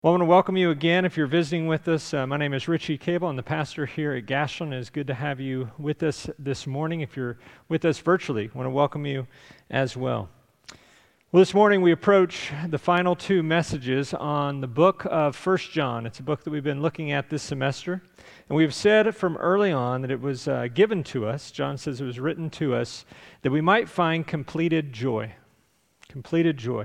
Well, I want to welcome you again if you're visiting with us. My name is Richie Cable. I'm the pastor here at Gashland. It's good to have you with us this morning. If you're with us virtually, I want to welcome you as well. Well, this morning we approach the final two messages on the book of 1 John. It's a book that we've been looking at this semester. And we've said from early on that it was given to us, John says it was written to us, that we might find completed joy. Completed joy.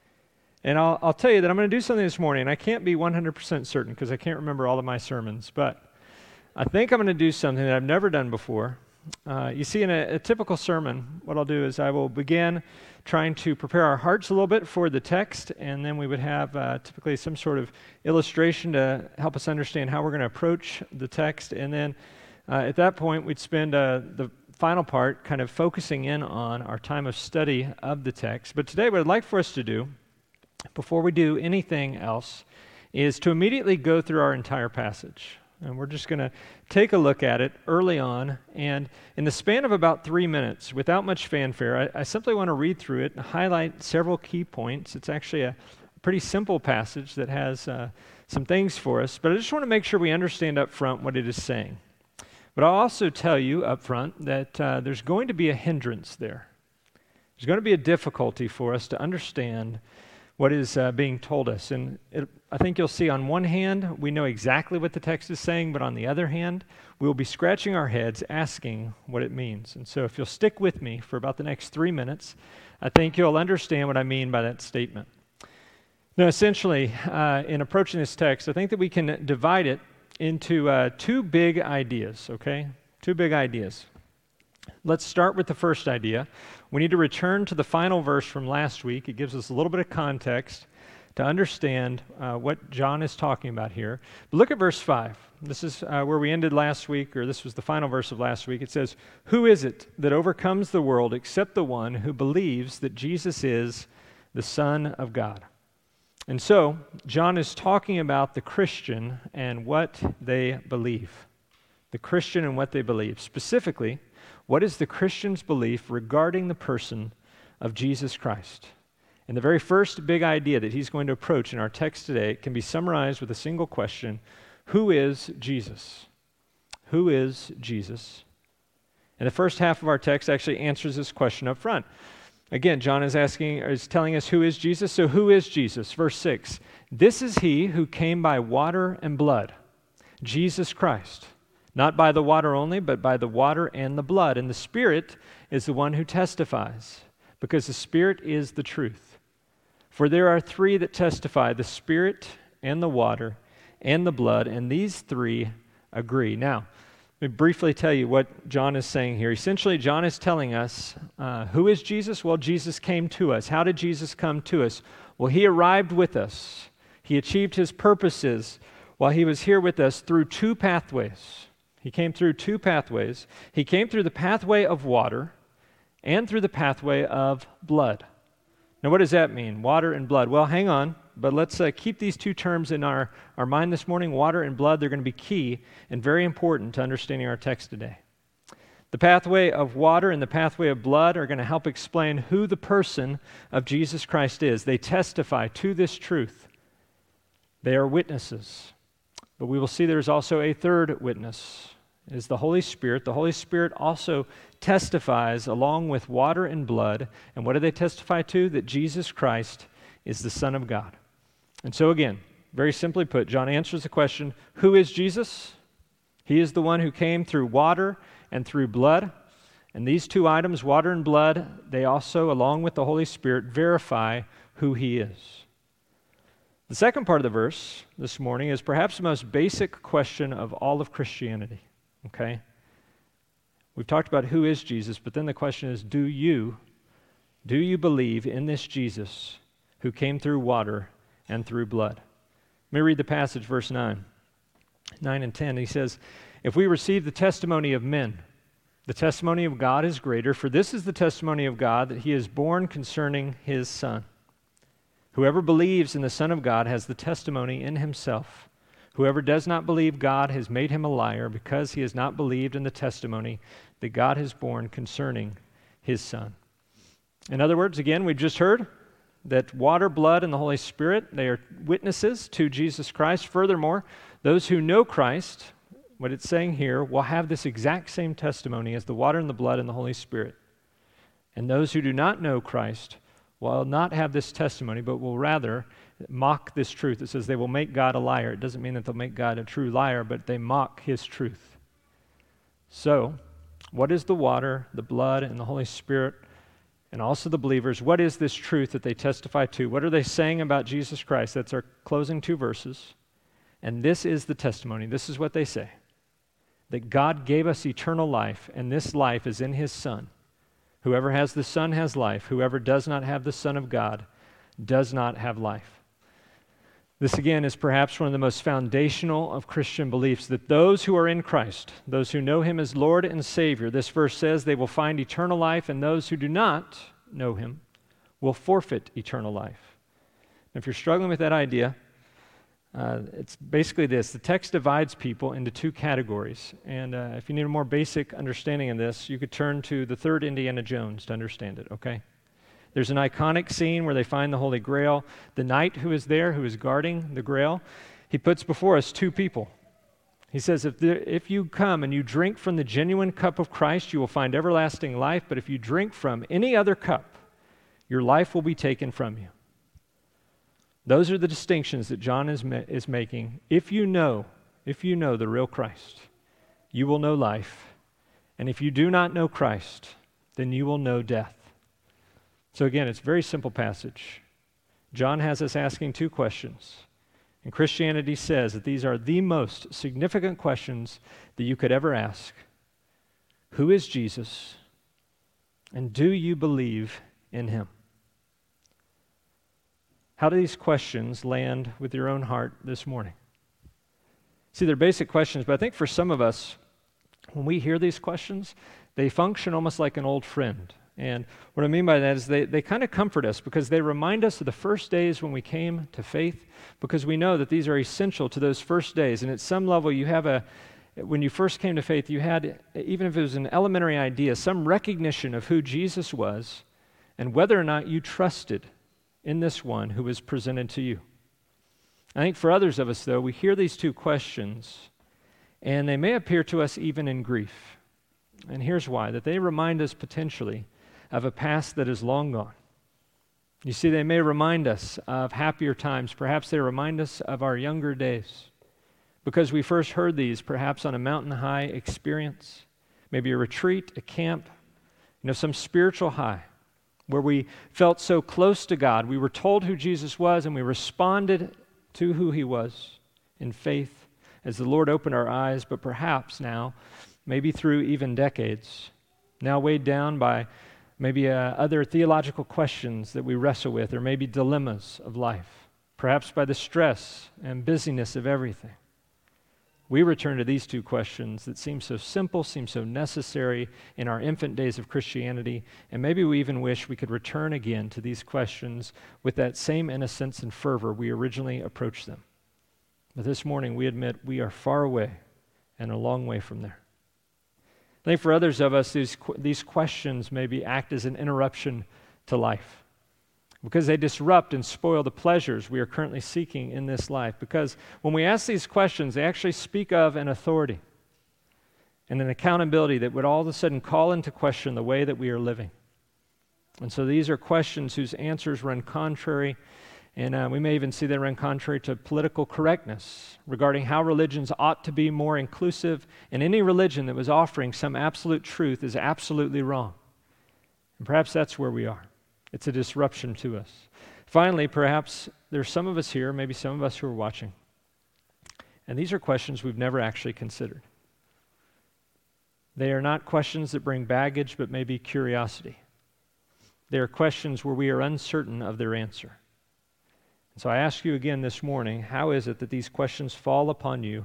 And I'll tell you that I'm going to do something this morning, and I can't be 100% certain because I can't remember all of my sermons, but I think I'm going to do something that I've never done before. You see, in a typical sermon, what I'll do is I will begin trying to prepare our hearts a little bit for the text, and then we would have typically some sort of illustration to help us understand how we're going to approach the text, and then at that point, we'd spend the final part kind of focusing in on our time of study of the text. But today, what I'd like for us to do, before we do anything else, is to immediately go through our entire passage. And we're just going to take a look at it early on. And in the span of about 3 minutes, without much fanfare, I simply want to read through it and highlight several key points. It's actually a pretty simple passage that has some things for us. But I just want to make sure we understand up front what it is saying. But I'll also tell you up front that there's going to be a hindrance there. There's going to be a difficulty for us to understand what is being told us. And I think you'll see on one hand, we know exactly what the text is saying, but on the other hand, we'll be scratching our heads asking what it means. And so if you'll stick with me for about the next 3 minutes, I think you'll understand what I mean by that statement. Now, essentially, in approaching this text, I think that we can divide it into two big ideas, okay? Two big ideas. Let's start with the first idea. We need to return to the final verse from last week. It gives us a little bit of context to understand what John is talking about here. But look at verse 5. This is where we ended last week, or this was the final verse of last week. It says, "Who is it that overcomes the world except the one who believes that Jesus is the Son of God?" And so, John is talking about the Christian and what they believe. The Christian and what they believe. Specifically, what is the Christian's belief regarding the person of Jesus Christ? And the very first big idea that he's going to approach in our text today can be summarized with a single question: who is Jesus? Who is Jesus? And the first half of our text actually answers this question up front. Again, John is telling us who is Jesus. So who is Jesus? Verse 6, "This is he who came by water and blood, Jesus Christ. Not by the water only, but by the water and the blood. And the Spirit is the one who testifies, because the Spirit is the truth. For there are three that testify, the Spirit and the water and the blood, and these three agree." Now, let me briefly tell you what John is saying here. Essentially, John is telling us, who is Jesus? Well, Jesus came to us. How did Jesus come to us? Well, he arrived with us. He achieved his purposes while he was here with us through two pathways. He came through two pathways. He came through the pathway of water and through the pathway of blood. Now, what does that mean? Water and blood. Well, hang on, but let's keep these two terms in our mind this morning. Water and blood, they're going to be key and very important to understanding our text today. The pathway of water and the pathway of blood are going to help explain who the person of Jesus Christ is. They testify to this truth. They are witnesses. But we will see there's also a third witness. It is the Holy Spirit. The Holy Spirit also testifies along with water and blood. And what do they testify to? That Jesus Christ is the Son of God. And so again, very simply put, John answers the question, who is Jesus? He is the one who came through water and through blood. And these two items, water and blood, they also, along with the Holy Spirit, verify who he is. The second part of the verse this morning is perhaps the most basic question of all of Christianity, okay? We've talked about who is Jesus, but then the question is, do you believe in this Jesus who came through water and through blood? Let me read the passage, verse 9 and 10. He says, "If we receive the testimony of men, the testimony of God is greater, for this is the testimony of God, that he is born concerning his Son. Whoever believes in the Son of God has the testimony in himself. Whoever does not believe God has made him a liar, because he has not believed in the testimony that God has borne concerning his Son." In other words, again, we've just heard, that water, blood, and the Holy Spirit, they are witnesses to Jesus Christ. Furthermore, those who know Christ, what it's saying here, will have this exact same testimony as the water and the blood and the Holy Spirit. And those who do not know Christ will not have this testimony, but will rather mock this truth. It says they will make God a liar. It doesn't mean that they'll make God a true liar, but they mock his truth. So, what is the water, the blood, and the Holy Spirit, and also the believers? What is this truth that they testify to? What are they saying about Jesus Christ? That's our closing 2 verses. And this is the testimony. This is what they say. That God gave us eternal life, and this life is in his Son. Whoever has the Son has life. Whoever does not have the Son of God does not have life. This, again, is perhaps one of the most foundational of Christian beliefs, that those who are in Christ, those who know him as Lord and Savior, this verse says they will find eternal life, and those who do not know him will forfeit eternal life. If you're struggling with that idea, it's basically this. The text divides people into 2 categories, and if you need a more basic understanding of this, you could turn to the 3rd Indiana Jones to understand it, okay? There's an iconic scene where they find the Holy Grail. The knight who is there, who is guarding the Grail, he puts before us 2 people. He says, if you come and you drink from the genuine cup of Christ, you will find everlasting life, but if you drink from any other cup, your life will be taken from you. Those are the distinctions that John is making. If you know the real Christ, you will know life. And if you do not know Christ, then you will know death. So again, it's a very simple passage. John has us asking 2 questions. And Christianity says that these are the most significant questions that you could ever ask. Who is Jesus? And do you believe in him? How do these questions land with your own heart this morning? See, they're basic questions, but I think for some of us, when we hear these questions, they function almost like an old friend. And what I mean by that is they kind of comfort us because they remind us of the first days when we came to faith, because we know that these are essential to those first days. And at some level, when you first came to faith, you had, even if it was an elementary idea, some recognition of who Jesus was and whether or not you trusted in this one who was presented to you. I think for others of us, though, we hear these 2 questions, and they may appear to us even in grief. And here's why, that they remind us potentially of a past that is long gone. You see, they may remind us of happier times. Perhaps they remind us of our younger days, because we first heard these perhaps on a mountain high experience, maybe a retreat, a camp, some spiritual high, where we felt so close to God. We were told who Jesus was, and we responded to who he was in faith as the Lord opened our eyes, but perhaps now, maybe through even decades, now weighed down by maybe other theological questions that we wrestle with, or maybe dilemmas of life, perhaps by the stress and busyness of everything. We return to these 2 questions that seem so simple, seem so necessary in our infant days of Christianity, and maybe we even wish we could return again to these questions with that same innocence and fervor we originally approached them. But this morning we admit we are far away and a long way from there. I think for others of us, these questions maybe act as an interruption to life, because they disrupt and spoil the pleasures we are currently seeking in this life. Because when we ask these questions, they actually speak of an authority and an accountability that would all of a sudden call into question the way that we are living. And so these are questions whose answers run contrary, and we may even see they run contrary to political correctness regarding how religions ought to be more inclusive, and any religion that was offering some absolute truth is absolutely wrong. And perhaps that's where we are. It's a disruption to us. Finally, perhaps there's some of us here, maybe some of us who are watching, and these are questions we've never actually considered. They are not questions that bring baggage, but maybe curiosity. They are questions where we are uncertain of their answer. So I ask you again this morning, how is it that these questions fall upon you?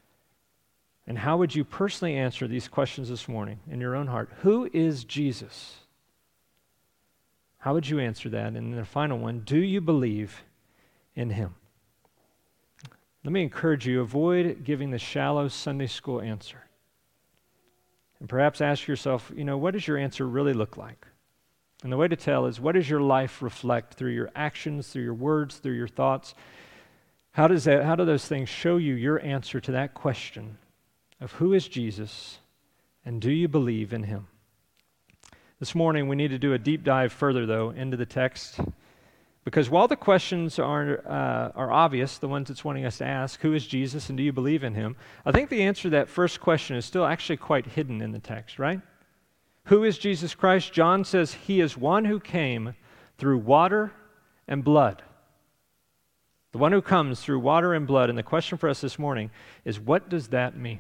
And how would you personally answer these questions this morning in your own heart? Who is Jesus? How would you answer that? And the final one, do you believe in him? Let me encourage you, avoid giving the shallow Sunday school answer. And perhaps ask yourself, what does your answer really look like? And the way to tell is, what does your life reflect through your actions, through your words, through your thoughts? How do those things show you your answer to that question of who is Jesus and do you believe in him? This morning we need to do a deep dive further, though, into the text, because while the questions are obvious, the ones it's wanting us to ask, who is Jesus and do you believe in him? I think the answer to that first question is still actually quite hidden in the text, right? Who is Jesus Christ? John says he is one who came through water and blood. The one who comes through water and blood. And the question for us this morning is, what does that mean?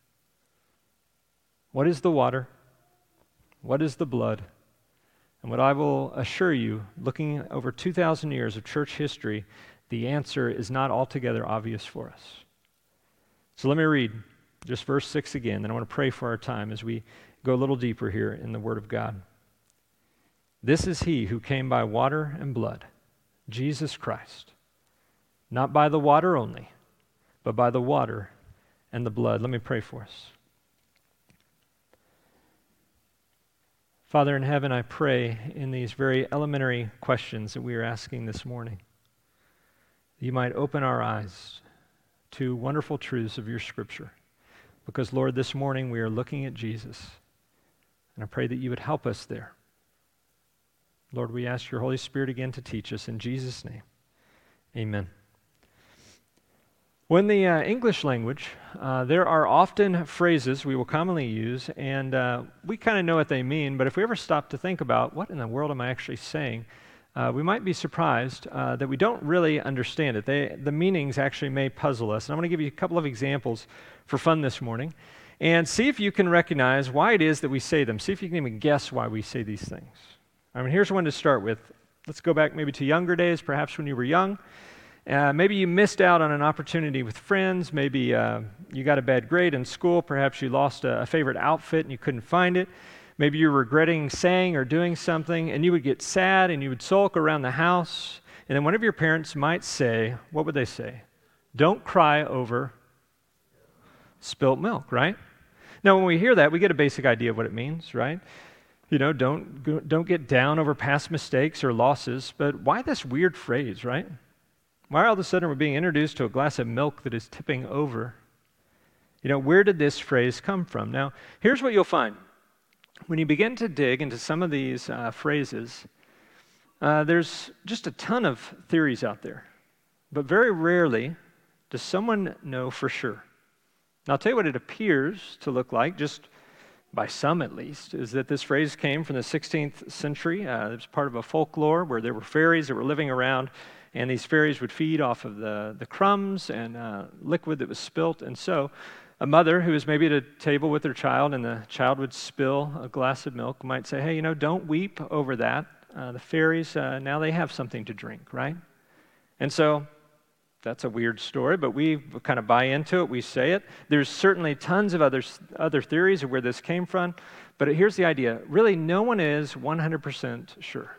What is the water? What is the blood? And what I will assure you, looking over 2,000 years of church history, the answer is not altogether obvious for us. So let me read just verse 6 again, then I want to pray for our time as we go a little deeper here in the Word of God. This is he who came by water and blood, Jesus Christ, not by the water only, but by the water and the blood. Let me pray for us. Father in heaven, I pray in these very elementary questions that we are asking this morning, that you might open our eyes to wonderful truths of your Scripture. Because, Lord, this morning we are looking at Jesus, and I pray that you would help us there. Lord, we ask your Holy Spirit again to teach us. In Jesus' name, amen. Well, in the English language, there are often phrases we will commonly use, and we kind of know what they mean, but if we ever stop to think about what in the world am I actually saying, we might be surprised that we don't really understand it. The meanings actually may puzzle us. And I'm going to give you a couple of examples for fun this morning, and see if you can recognize why it is that we say them. See if you can even guess why we say these things. I mean, here's one to start with. Let's go back maybe to younger days, perhaps when you were young. Maybe you missed out on an opportunity with friends. Maybe you got a bad grade in school. Perhaps you lost a favorite outfit and you couldn't find it. Maybe you're regretting saying or doing something, and you would get sad and you would sulk around the house. And then one of your parents might say, what would they say? Don't cry over spilt milk, right? Now, when we hear that, we get a basic idea of what it means, right? You know, don't get down over past mistakes or losses. But why this weird phrase, right? Why all of a sudden we're being introduced to a glass of milk that is tipping over? You know, where did this phrase come from? Now, here's what you'll find. When you begin to dig into some of these phrases, there's just a ton of theories out there. But very rarely does someone know for sure. Now, I'll tell you what it appears to look like, just by some at least, is that this phrase came from the 16th century. It was part of a folklore where there were fairies that were living around, and these fairies would feed off of the crumbs and liquid that was spilt. And so a mother who was maybe at a table with her child and the child would spill a glass of milk might say, hey, don't weep over that. The fairies, now they have something to drink, right? And so that's a weird story, but we kind of buy into it. We say it. There's certainly tons of other theories of where this came from, but here's the idea. Really, no one is 100% sure.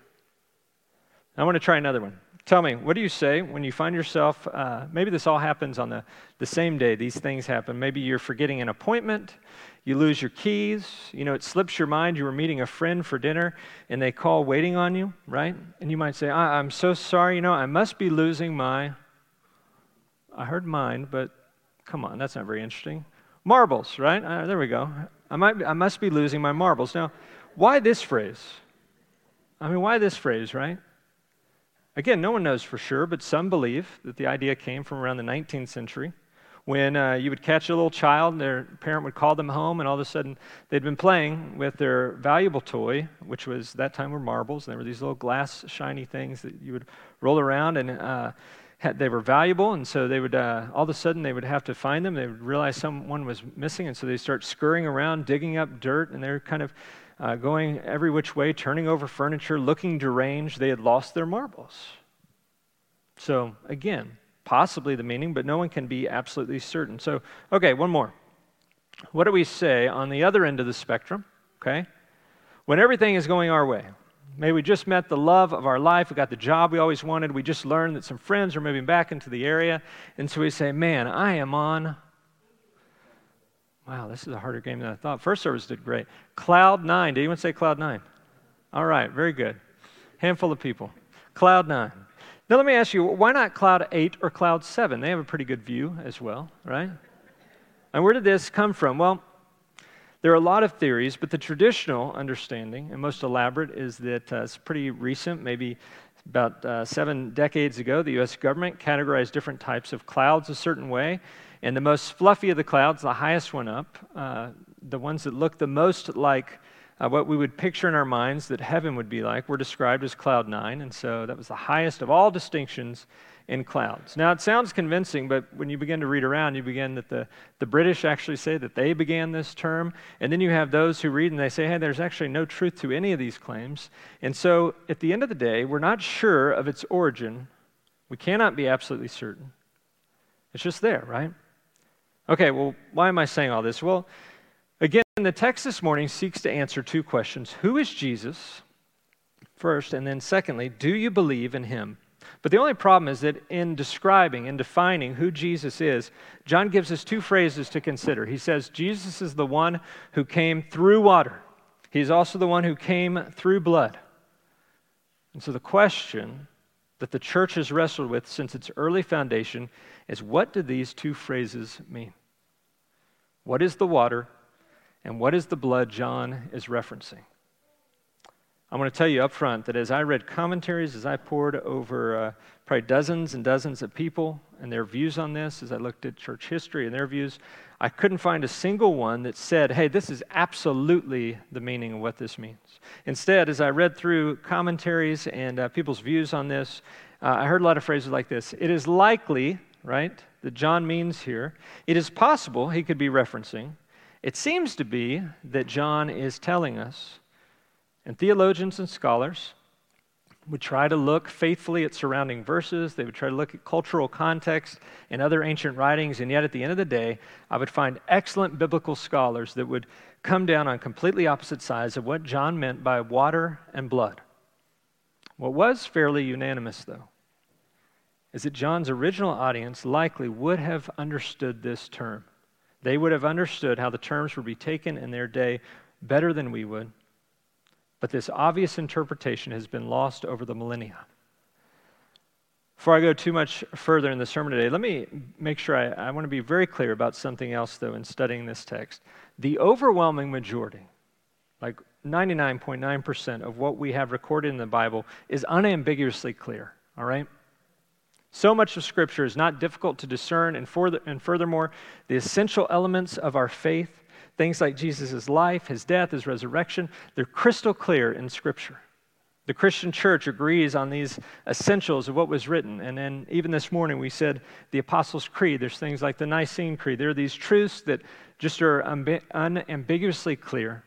I want to try another one. Tell me, what do you say when you find yourself, maybe this all happens on the same day, these things happen. Maybe you're forgetting an appointment, you lose your keys, it slips your mind, you were meeting a friend for dinner, and they call waiting on you, right? And you might say, I'm so sorry, I must be losing I heard mine, but come on, that's not very interesting. Marbles, right? There we go. I must be losing my marbles. Now, why this phrase? Why this phrase, right? Again, no one knows for sure, but some believe that the idea came from around the 19th century when you would catch a little child and their parent would call them home, and all of a sudden they'd been playing with their valuable toy, which was that time were marbles. And they were these little glass shiny things that you would roll around, and they were valuable, and so they would all of a sudden they would have to find them. They would realize someone was missing, and so they start scurrying around, digging up dirt, and they're kind of going every which way, turning over furniture, looking deranged. They had lost their marbles. So again, possibly the meaning, but no one can be absolutely certain. So, okay, one more. What do we say on the other end of the spectrum, okay? When everything is going our way. Maybe we just met the love of our life, we got the job we always wanted, we just learned that some friends are moving back into the area, and so we say, man, I am on, wow, this is a harder game than I thought. First service did great. Cloud 9, did anyone say Cloud 9? All right, very good. Handful of people. Cloud 9. Now let me ask you, why not Cloud 8 or Cloud 7? They have a pretty good view as well, right? And where did this come from? Well, there are a lot of theories, but the traditional understanding and most elaborate is that it's pretty recent, maybe about 7 decades ago, the U.S. government categorized different types of clouds a certain way, and the most fluffy of the clouds, the highest one up, the ones that look the most like what we would picture in our minds that heaven would be like, were described as Cloud 9, and so that was the highest of all distinctions in clouds. Now, it sounds convincing, but when you begin to read around, you begin that the British actually say that they began this term, and then you have those who read and they say, hey, there's actually no truth to any of these claims. And so, at the end of the day, we're not sure of its origin. We cannot be absolutely certain. It's just there, right? Okay, well, why am I saying all this? Well, again, the text this morning seeks to answer 2 questions. Who is Jesus, first, and then secondly, do you believe in him? But the only problem is that in describing and defining who Jesus is, John gives us 2 phrases to consider. He says, Jesus is the one who came through water. He's also the one who came through blood. And so the question that the church has wrestled with since its early foundation is, what do these 2 phrases mean? What is the water, and what is the blood John is referencing? I want to tell you up front that as I read commentaries, as I pored over probably dozens and dozens of people and their views on this, as I looked at church history and their views, I couldn't find a single one that said, hey, this is absolutely the meaning of what this means. Instead, as I read through commentaries and people's views on this, I heard a lot of phrases like this. It is likely, right, that John means here. It is possible he could be referencing. It seems to be that John is telling us. And theologians and scholars would try to look faithfully at surrounding verses. They would try to look at cultural context and other ancient writings. And yet at the end of the day, I would find excellent biblical scholars that would come down on completely opposite sides of what John meant by water and blood. What was fairly unanimous, though, is that John's original audience likely would have understood this term. They would have understood how the terms would be taken in their day better than we would. But this obvious interpretation has been lost over the millennia. Before I go too much further in the sermon today, let me make sure I want to be very clear about something else, though, in studying this text. The overwhelming majority, like 99.9% of what we have recorded in the Bible, is unambiguously clear, all right? So much of Scripture is not difficult to discern, and furthermore, the essential elements of our faith, things like Jesus' life, his death, his resurrection, they're crystal clear in Scripture. The Christian church agrees on these essentials of what was written. And then even this morning we said the Apostles' Creed. There's things like the Nicene Creed. There are these truths that just are unambiguously clear.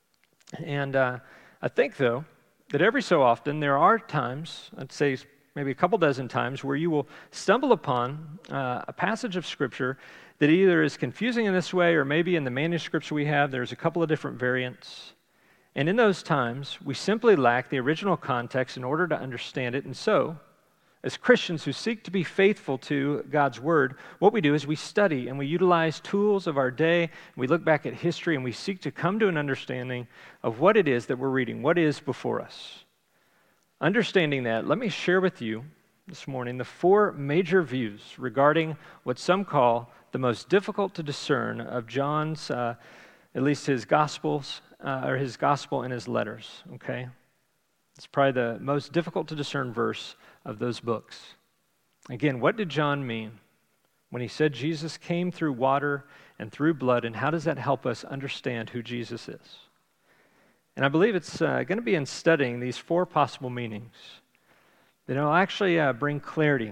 And I think, though, that every so often there are times, I'd say maybe a couple dozen times, where you will stumble upon a passage of Scripture that either is confusing in this way, or maybe in the manuscripts we have, there's a couple of different variants. And in those times, we simply lack the original context in order to understand it. And so, as Christians who seek to be faithful to God's Word, what we do is we study and we utilize tools of our day. We look back at history and we seek to come to an understanding of what it is that we're reading, what is before us. Understanding that, let me share with you this morning the 4 major views regarding what some call the most difficult to discern of John's, at least his Gospels, or his Gospel and his letters, okay? It's probably the most difficult to discern verse of those books. Again, what did John mean when he said Jesus came through water and through blood, and how does that help us understand who Jesus is? And I believe it's going to be in studying these 4 possible meanings that it'll actually bring clarity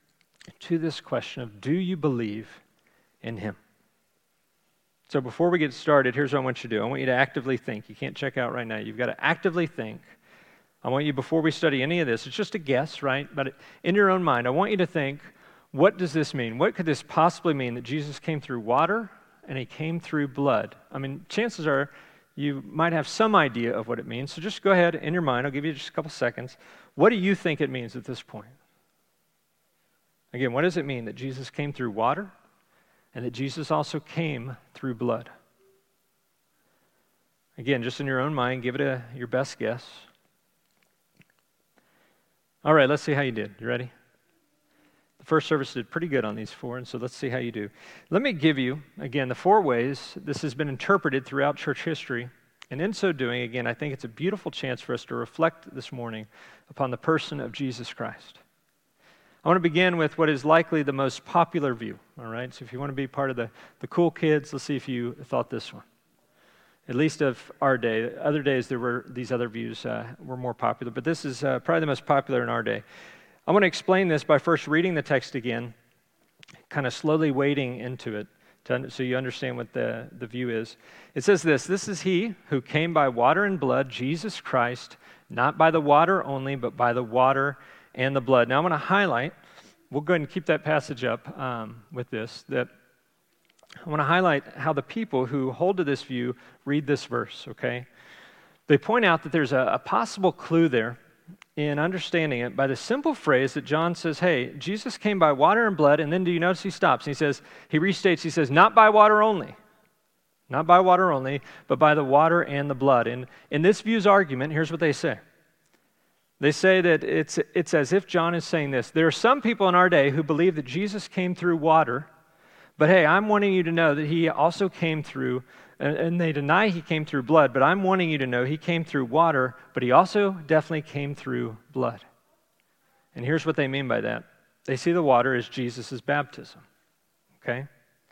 to this question of, do you believe in him? So before we get started, here's what I want you to do. I want you to actively think. You can't check out right now. You've got to actively think. I want you, before we study any of this, it's just a guess, right? But in your own mind, I want you to think, what does this mean? What could this possibly mean that Jesus came through water and he came through blood? I mean, chances are you might have some idea of what it means. So just go ahead in your mind. I'll give you just a couple seconds. What do you think it means at this point? Again, what does it mean that Jesus came through water and that Jesus also came through blood? Again, just in your own mind, give it your best guess. All right, let's see how you did. You ready? The first service did pretty good on these four, and so let's see how you do. Let me give you, again, the four ways this has been interpreted throughout church history. And in so doing, again, I think it's a beautiful chance for us to reflect this morning upon the person of Jesus Christ. I want to begin with what is likely the most popular view, all right? So if you want to be part of the cool kids, let's see if you thought this one. At least of our day. Other days, there were these other views were more popular, but this is probably the most popular in our day. I want to explain this by first reading the text again, kind of slowly wading into it, so you understand what the view is. It says this is he who came by water and blood, Jesus Christ, not by the water only, but by the water and the blood. Now I want to highlight, we'll go ahead and keep that passage up with this, that I want to highlight how the people who hold to this view read this verse, okay? They point out that there's a possible clue there in understanding it by the simple phrase that John says, hey, Jesus came by water and blood, and then do you notice he stops? And he restates, he says, not by water only. Not by water only, but by the water and the blood. And in this view's argument, here's what they say. They say that it's as if John is saying this. There are some people in our day who believe that Jesus came through water, but hey, I'm wanting you to know that he also came through, and they deny he came through blood, but I'm wanting you to know he came through water, but he also definitely came through blood. And here's what they mean by that. They see the water as Jesus' baptism, okay?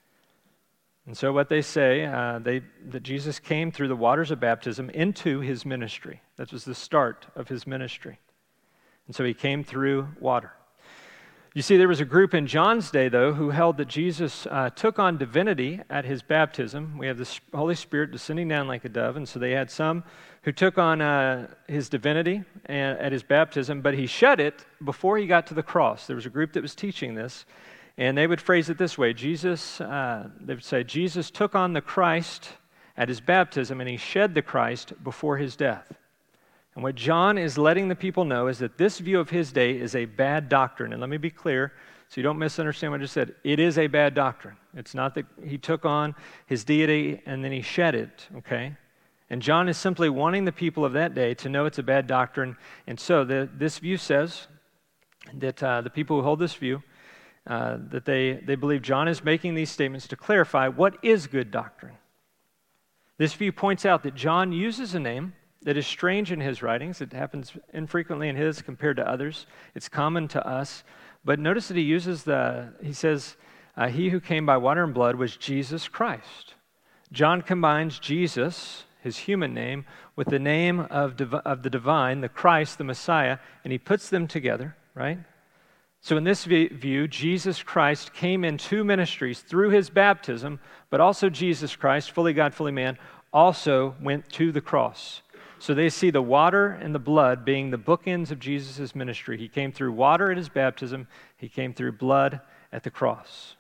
And so what they say, that Jesus came through the waters of baptism into his ministry. That was the start of his ministry. And so he came through water. You see, there was a group in John's day, though, who held that Jesus took on divinity at his baptism. We have the Holy Spirit descending down like a dove, and so they had some who took on his divinity at his baptism, but he shed it before he got to the cross. There was a group that was teaching this, and they would phrase it this way. They would say, Jesus took on the Christ at his baptism, and he shed the Christ before his death. And what John is letting the people know is that this view of his day is a bad doctrine. And let me be clear, so you don't misunderstand what I just said. It is a bad doctrine. It's not that he took on his deity and then he shed it, okay? And John is simply wanting the people of that day to know it's a bad doctrine. And so this view says that the people who hold this view, that they believe John is making these statements to clarify what is good doctrine. This view points out that John uses a name that is strange in his writings. It happens infrequently in his compared to others. It's common to us. But notice that he says, he who came by water and blood was Jesus Christ. John combines Jesus, his human name, with the name of the divine, the Christ, the Messiah, and he puts them together, right? So in this view, Jesus Christ came in two ministries through his baptism, but also Jesus Christ, fully God, fully man, also went to the cross. So they see the water and the blood being the bookends of Jesus' ministry. He came through water at his baptism. He came through blood at the cross.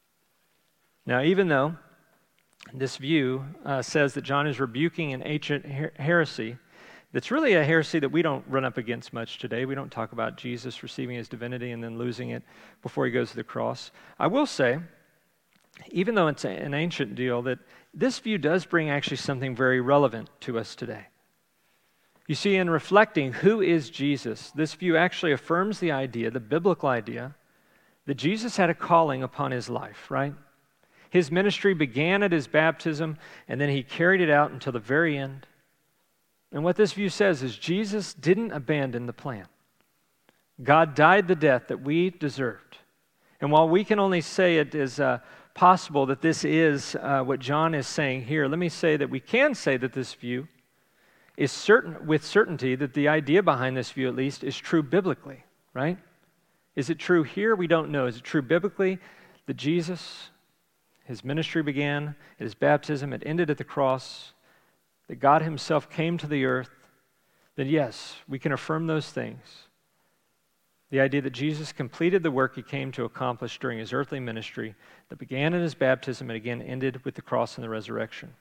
Now, even though this view says that John is rebuking an ancient heresy, that's really a heresy that we don't run up against much today. We don't talk about Jesus receiving his divinity and then losing it before he goes to the cross. I will say, even though it's an ancient deal, that this view does bring actually something very relevant to us today. You see, in reflecting who is Jesus, this view actually affirms the idea, the biblical idea, that Jesus had a calling upon his life, right? His ministry began at his baptism, and then he carried it out until the very end. And what this view says is Jesus didn't abandon the plan. God died the death that we deserved. And while we can only say it is possible that this is what John is saying here, let me say that we can say that this view is certain, with certainty, that the idea behind this view, at least, is true biblically, right? Is it true here? We don't know. Is it true biblically that Jesus, his ministry began at his baptism, it ended at the cross, that God himself came to the earth? Then yes, we can affirm those things. The idea that Jesus completed the work he came to accomplish during his earthly ministry that began at his baptism and again ended with the cross and the resurrection.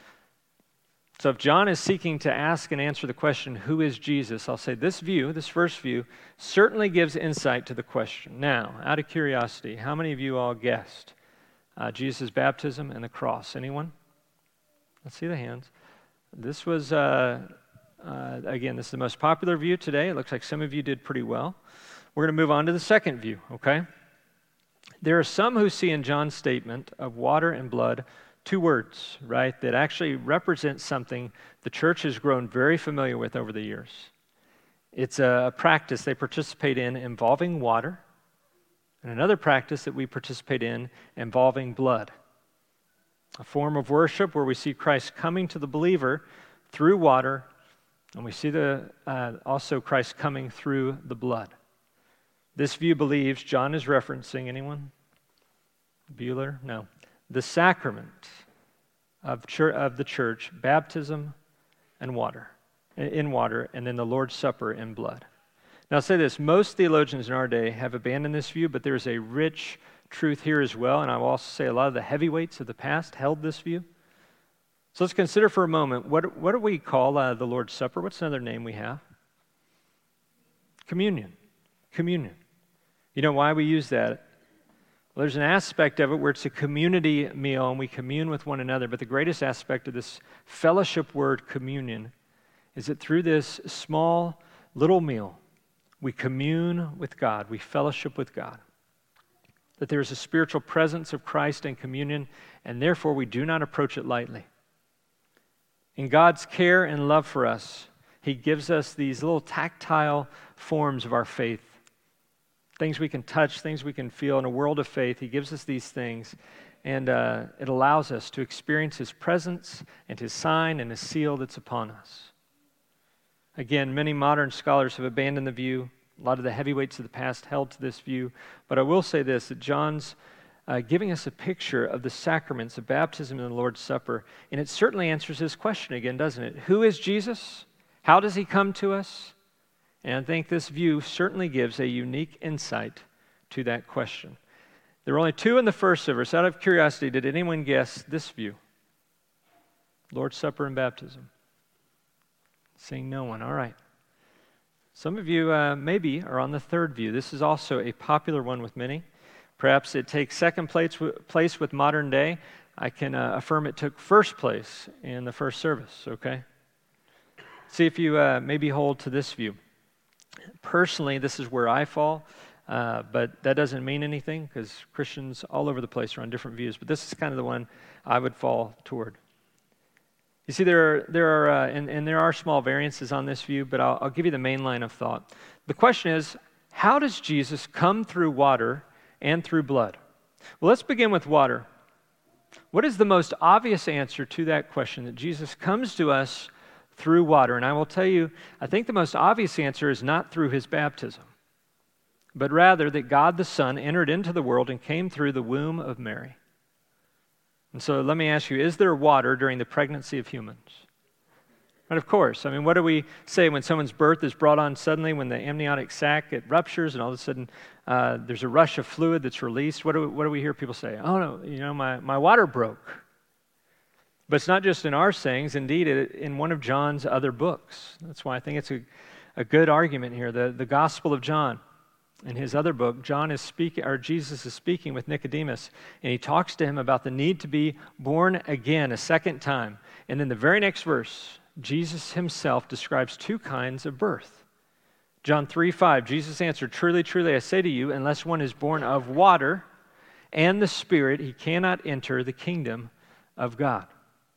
So if John is seeking to ask and answer the question, who is Jesus? I'll say this view, this first view, certainly gives insight to the question. Now, out of curiosity, how many of you all guessed Jesus' baptism and the cross? Anyone? Let's see the hands. This was Again, this is the most popular view today. It looks like some of you did pretty well. We're going to move on to the second view, okay? There are some who see in John's statement of water and blood 2 words, right, that actually represent something the church has grown very familiar with over the years. It's a practice they participate in involving water, and another practice that we participate in involving blood. A form of worship where we see Christ coming to the believer through water, and we see also Christ coming through the blood. This view believes, John is referencing, anyone? Bueller? No. The sacrament of the church, baptism and water, in water, and then the Lord's Supper in blood. Now I'll say this, most theologians in our day have abandoned this view, but there's a rich truth here as well, and I will also say a lot of the heavyweights of the past held this view. So let's consider for a moment, what do we call the Lord's Supper? What's another name we have? Communion. Communion. You know why we use that? Well, there's an aspect of it where it's a community meal and we commune with one another, but the greatest aspect of this fellowship word, communion, is that through this small little meal, we commune with God, we fellowship with God. That there is a spiritual presence of Christ in communion, and therefore we do not approach it lightly. In God's care and love for us, He gives us these little tactile forms of our faith. Things we can touch, things we can feel. In a world of faith, He gives us these things, and it allows us to experience His presence and His sign and His seal that's upon us. Again, many modern scholars have abandoned the view. A lot of the heavyweights of the past held to this view. But I will say this, that John's giving us a picture of the sacraments of baptism and the Lord's Supper, and it certainly answers this question again, doesn't it? Who is Jesus? How does He come to us? And I think this view certainly gives a unique insight to that question. There were only 2 in the first service. Out of curiosity, did anyone guess this view? Lord's Supper and baptism. Seeing no one. All right. Some of you maybe are on the third view. This is also a popular one with many. Perhaps it takes second place with modern day. I can affirm it took first place in the first service, okay? See if you maybe hold to this view. Personally, this is where I fall, but that doesn't mean anything because Christians all over the place are on different views, but this is kind of the one I would fall toward. You see, there are small variances on this view, but I'll give you the main line of thought. The question is, how does Jesus come through water and through blood? Well, let's begin with water. What is the most obvious answer to that question, that Jesus comes to us through water? And I will tell you, I think the most obvious answer is not through His baptism, but rather that God the Son entered into the world and came through the womb of Mary. And so let me ask you, is there water during the pregnancy of humans? But of course. I mean, what do we say when someone's birth is brought on suddenly, when the amniotic sac, it ruptures and all of a sudden there's a rush of fluid that's released? What do we hear people say? Oh, no, my water broke. But it's not just in our sayings. Indeed, in one of John's other books. That's why I think it's a good argument here. The Gospel of John. In his other book, Jesus is speaking with Nicodemus, and he talks to him about the need to be born again a second time. And then the very next verse, Jesus himself describes 2 kinds of birth. John 3:5, Jesus answered, "Truly, truly, I say to you, unless one is born of water and the Spirit, he cannot enter the kingdom of God."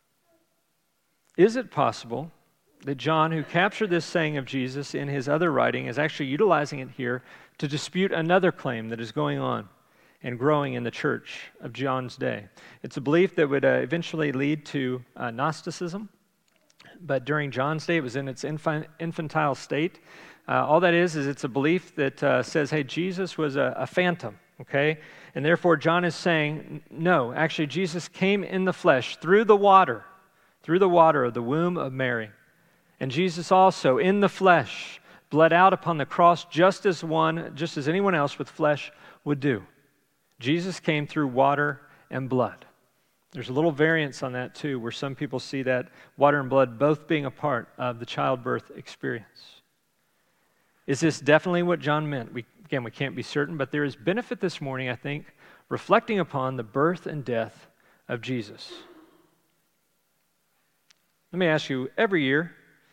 Is it possible that John, who captured this saying of Jesus in his other writing, is actually utilizing it here to dispute another claim that is going on and growing in the church of John's day? It's a belief that would eventually lead to Gnosticism, but during John's day, it was in its infantile state. All that is it's a belief that says, hey, Jesus was a phantom, okay? And therefore, John is saying, no, actually, Jesus came in the flesh through the water of the womb of Mary. And Jesus also, in the flesh, bled out upon the cross just as anyone else with flesh would do. Jesus came through water and blood. There's a little variance on that too, where some people see that water and blood both being a part of the childbirth experience. Is this definitely what John meant? We can't be certain, but there is benefit this morning, I think, reflecting upon the birth and death of Jesus. Let me ask you, every year,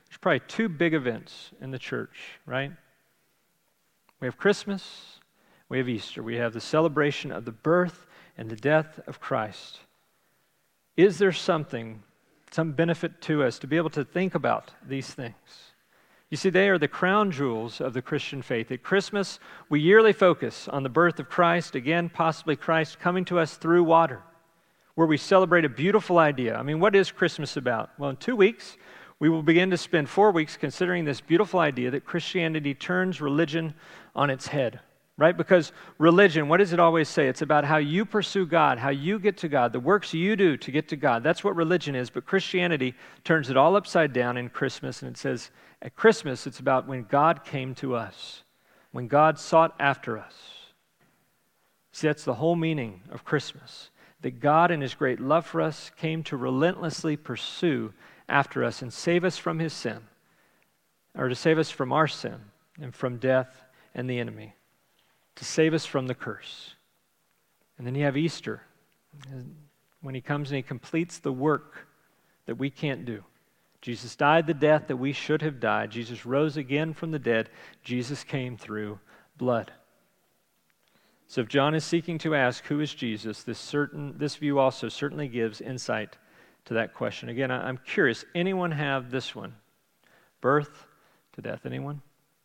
there's probably two big events in the church, right? We have Christmas, we have Easter. We have the celebration of the birth and the death of Christ. Is there some benefit to us to be able to think about these things? You see, they are the crown jewels of the Christian faith. At Christmas, we yearly focus on the birth of Christ, again, possibly Christ coming to us through water, where we celebrate a beautiful idea. I mean, what is Christmas about? Well, in 2 weeks, we will begin to spend 4 weeks considering this beautiful idea that Christianity turns religion on its head, right? Because religion, what does it always say? It's about how you pursue God, how you get to God, the works you do to get to God. That's what religion is, but Christianity turns it all upside down in Christmas, and it says, at Christmas, it's about when God came to us, when God sought after us. See, that's the whole meaning of Christmas, that God in His great love for us came to relentlessly pursue after us and save us from His sin, or to save us from our sin and from death and the enemy, to save us from the curse. And then you have Easter, when He comes and He completes the work that we can't do. Jesus died the death that we should have died. Jesus rose again from the dead. Jesus came through blood. So if John is seeking to ask, who is Jesus, this view also certainly gives insight to that question. Again, I'm curious, anyone have this one? Birth to death, anyone?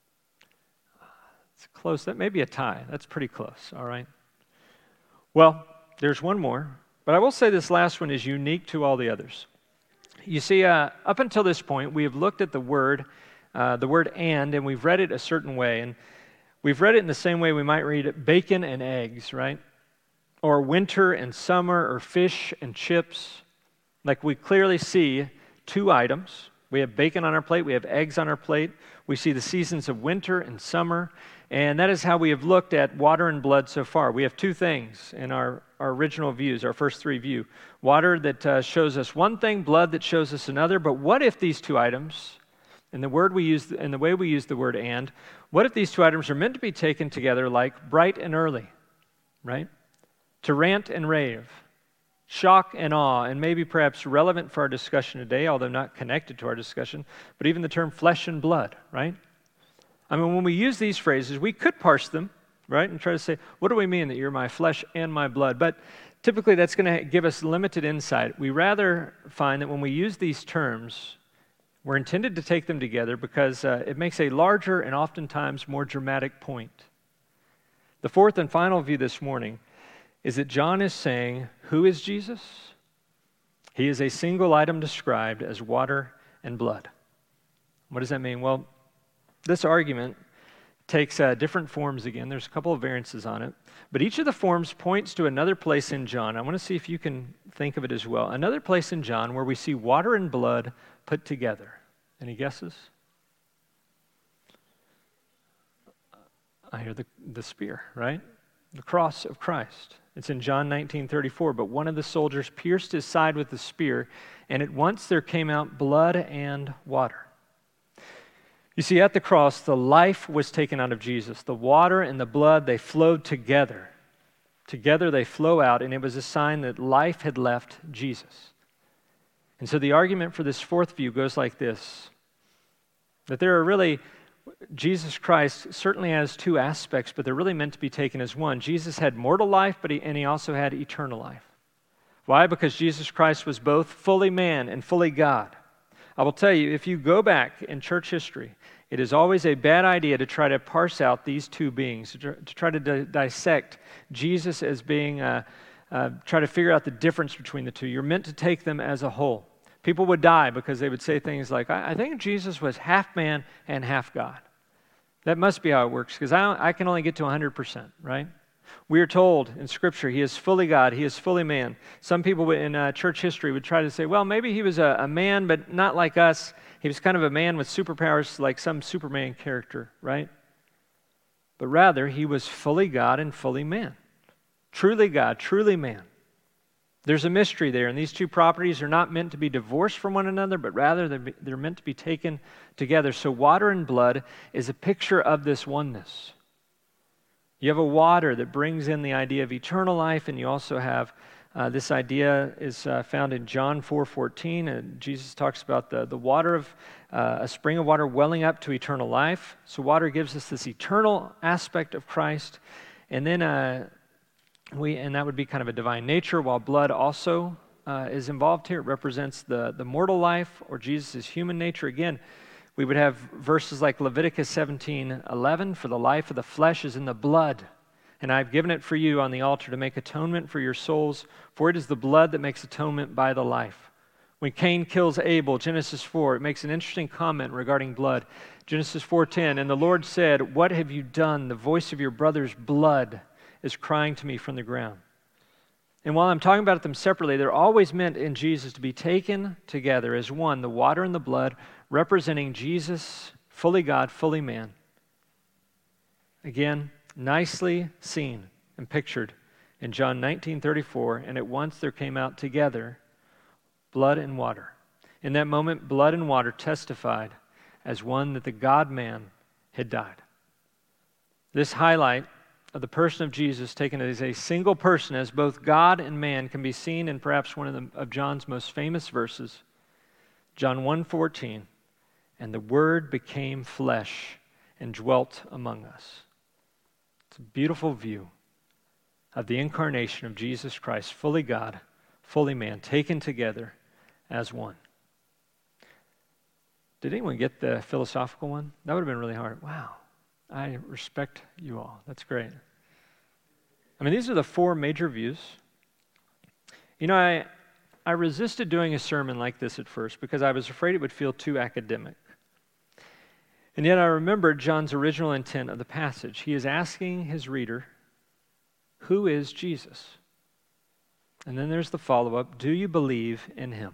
It's close. That may be a tie. That's pretty close, all right? Well, there's one more, but I will say this last one is unique to all the others. You see, up until this point, we have looked at the word and we've read it a certain way. And we've read it in the same way we might read it, bacon and eggs, right? Or winter and summer, or fish and chips. Like we clearly see two items. We have bacon on our plate, we have eggs on our plate. We see the seasons of winter and summer. And that is how we have looked at water and blood so far. We have two things in our original views, our first three view. Water that shows us one thing, blood that shows us another. But what if these two items, and the way we use the word and, what if these two items are meant to be taken together like bright and early, right? To rant and rave, shock and awe, and maybe perhaps relevant for our discussion today, although not connected to our discussion, but even the term flesh and blood, right? I mean, when we use these phrases, we could parse them, right, and try to say, what do we mean that you're my flesh and my blood? But typically that's going to give us limited insight. We rather find that when we use these terms, we're intended to take them together because it makes a larger and oftentimes more dramatic point. The fourth and final view this morning is that John is saying, who is Jesus? He is a single item described as water and blood. What does that mean? Well, this argument takes different forms again. There's a couple of variances on it. But each of the forms points to another place in John. I want to see if you can think of it as well. Another place in John where we see water and blood put together. Any guesses? I hear the spear, right? The cross of Christ. It's in John 19:34. But one of the soldiers pierced his side with the spear, and at once there came out blood and water. You see, at the cross, the life was taken out of Jesus. The water and the blood, they flowed together. Together they flow out, and it was a sign that life had left Jesus. And so the argument for this fourth view goes like this, that there are really, Jesus Christ certainly has two aspects, but they're really meant to be taken as one. Jesus had mortal life, and he also had eternal life. Why? Because Jesus Christ was both fully man and fully God. I will tell you, if you go back in church history, it is always a bad idea to try to parse out these two beings, to try to dissect Jesus as being, try to figure out the difference between the two. You're meant to take them as a whole. People would die because they would say things like, I think Jesus was half man and half God. That must be how it works, because I can only get to 100%, right? We are told in Scripture he is fully God, he is fully man. Some people in church history would try to say, well, maybe he was a man, but not like us. He was kind of a man with superpowers like some Superman character, right? But rather, he was fully God and fully man. Truly God, truly man. There's a mystery there, and these two properties are not meant to be divorced from one another, but rather they're meant to be taken together. So water and blood is a picture of this oneness. You have a water that brings in the idea of eternal life, and you also have This idea is found in John 4:14, and Jesus talks about the water of a spring of water welling up to eternal life. So water gives us this eternal aspect of Christ, and then and that would be kind of a divine nature, while blood also is involved here. It represents the mortal life, or Jesus' human nature. Again, we would have verses like Leviticus 17:11, for the life of the flesh is in the blood, and I've given it for you on the altar to make atonement for your souls, for it is the blood that makes atonement by the life. When Cain kills Abel, Genesis 4, it makes an interesting comment regarding blood. Genesis 4:10, and the Lord said, what have you done? The voice of your brother's blood is crying to me from the ground. And while I'm talking about them separately, they're always meant in Jesus to be taken together as one, the water and the blood, representing Jesus, fully God, fully man. Again, nicely seen and pictured in John 19:34, and at once there came out together blood and water. In that moment, blood and water testified as one that the God-man had died. This highlight of the person of Jesus, taken as a single person, as both God and man, can be seen in perhaps one of John's most famous verses, John 1:14, and the Word became flesh and dwelt among us. It's a beautiful view of the incarnation of Jesus Christ, fully God, fully man, taken together as one. Did anyone get the philosophical one? That would have been really hard. Wow. I respect you all. That's great. I mean, these are the four major views. You know, I resisted doing a sermon like this at first because I was afraid it would feel too academic. And yet I remembered John's original intent of the passage. He is asking his reader, who is Jesus? And then there's the follow-up, do you believe in him?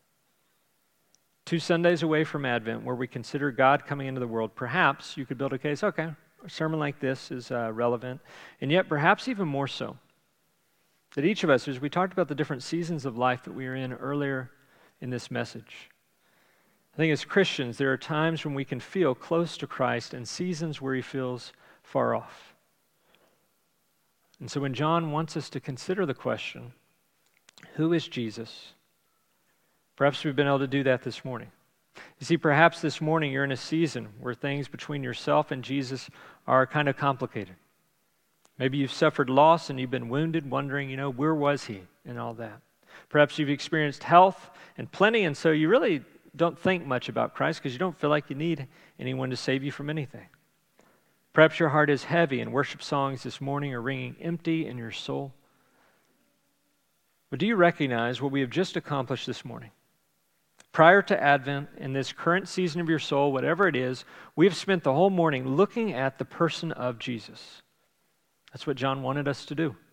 2 Sundays away from Advent, where we consider God coming into the world, perhaps you could build a case, okay, a sermon like this is relevant, and yet perhaps even more so, that each of us, as we talked about the different seasons of life that we are in earlier in this message, I think as Christians, there are times when we can feel close to Christ and seasons where he feels far off. And so when John wants us to consider the question, who is Jesus? Perhaps we've been able to do that this morning. You see, perhaps this morning you're in a season where things between yourself and Jesus are kind of complicated. Maybe you've suffered loss and you've been wounded, wondering, where was he and all that. Perhaps you've experienced health and plenty, and so you really don't think much about Christ because you don't feel like you need anyone to save you from anything. Perhaps your heart is heavy and worship songs this morning are ringing empty in your soul. But do you recognize what we have just accomplished this morning? Prior to Advent, in this current season of your soul, whatever it is, we have spent the whole morning looking at the person of Jesus. That's what John wanted us to do.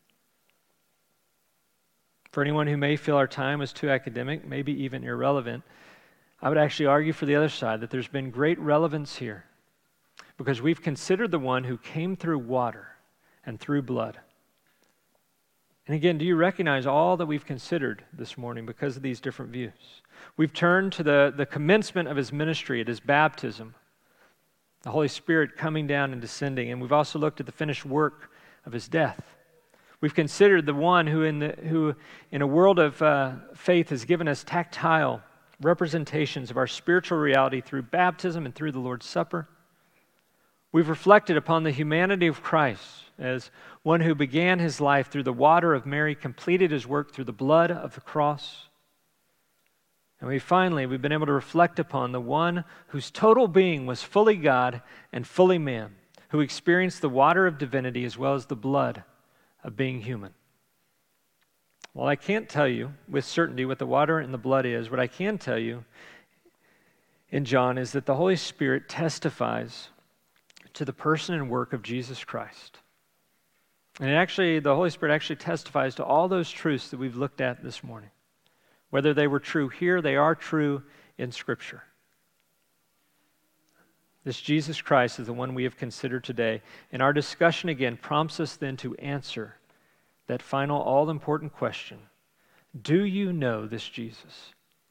For anyone who may feel our time is too academic, maybe even irrelevant, I would actually argue for the other side that there's been great relevance here because we've considered the one who came through water and through blood. And again, do you recognize all that we've considered this morning because of these different views? We've turned to the commencement of his ministry at his baptism, the Holy Spirit coming down and descending, and we've also looked at the finished work of his death. We've considered the one who in a world of faith has given us tactile representations of our spiritual reality through baptism and through the Lord's Supper. We've reflected upon the humanity of Christ as one who began his life through the water of Mary, completed his work through the blood of the cross. And we've been able to reflect upon the one whose total being was fully God and fully man, who experienced the water of divinity as well as the blood of being human. Well, I can't tell you with certainty what the water and the blood is. What I can tell you in John is that the Holy Spirit testifies to the person and work of Jesus Christ. And the Holy Spirit actually testifies to all those truths that we've looked at this morning. Whether they were true here, they are true in Scripture. This Jesus Christ is the one we have considered today. And our discussion again prompts us then to answer that final all-important question. Do you know this Jesus?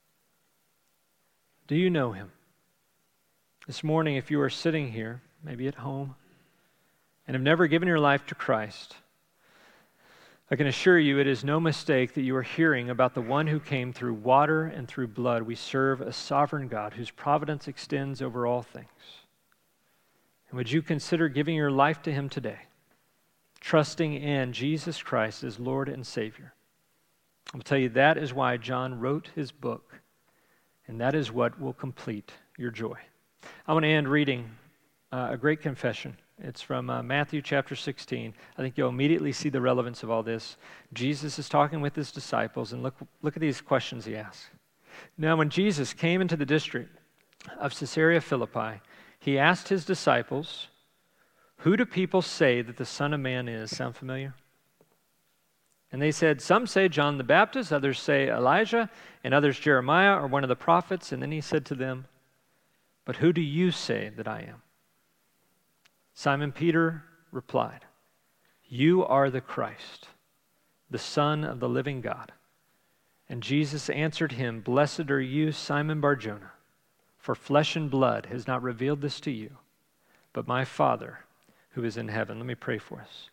Do you know him? This morning, if you are sitting here, maybe at home, and have never given your life to Christ, I can assure you it is no mistake that you are hearing about the one who came through water and through blood. We serve a sovereign God whose providence extends over all things. And would you consider giving your life to him today, trusting in Jesus Christ as Lord and Savior? I'll tell you that is why John wrote his book, and that is what will complete your joy. I want to end reading a great confession. It's from Matthew chapter 16. I think you'll immediately see the relevance of all this. Jesus is talking with his disciples, and look at these questions he asks. Now, when Jesus came into the district of Caesarea Philippi, he asked his disciples, "Who do people say that the Son of Man is?" Sound familiar? And they said, "Some say John the Baptist, others say Elijah, and others Jeremiah or one of the prophets." And then he said to them, "But who do you say that I am?" Simon Peter replied, "You are the Christ, the Son of the living God." And Jesus answered him, "Blessed are you, Simon Bar-Jonah, for flesh and blood has not revealed this to you, but my Father who is in heaven." Let me pray for us.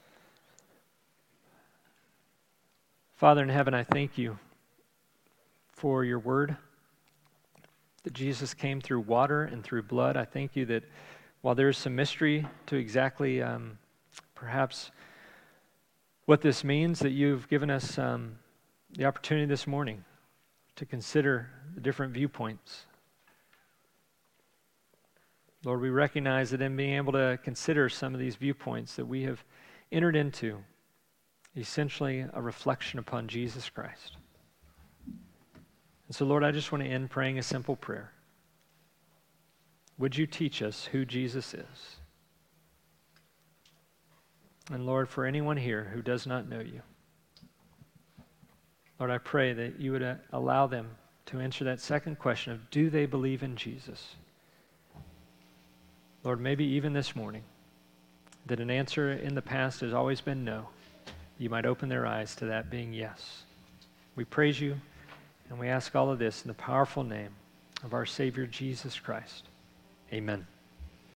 Father in heaven, I thank you for your word, that Jesus came through water and through blood. I thank you that while there is some mystery to exactly perhaps what this means, that you've given us the opportunity this morning to consider the different viewpoints. Lord, we recognize that in being able to consider some of these viewpoints that we have entered into, essentially a reflection upon Jesus Christ. And so, Lord, I just want to end praying a simple prayer. Would you teach us who Jesus is? And Lord, for anyone here who does not know you, Lord, I pray that you would allow them to answer that second question of, do they believe in Jesus? Lord, maybe even this morning, that an answer in the past has always been no. You might open their eyes to that being yes. We praise you, and we ask all of this in the powerful name of our Savior, Jesus Christ. Amen.